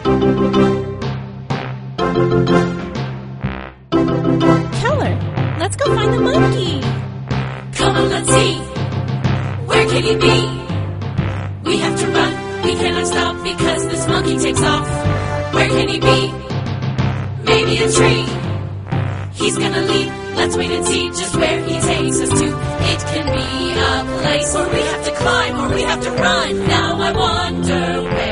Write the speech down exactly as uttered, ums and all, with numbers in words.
Keller, let's go find the monkey. Come on, let's see. Where can he be? We have to run. We cannot stop because this monkey takes off. Where can he be? Maybe a tree. He's gonna leap. Let's wait and see just where he takes us to. It can be a place where we have to climb or we have to run. Now I wonder where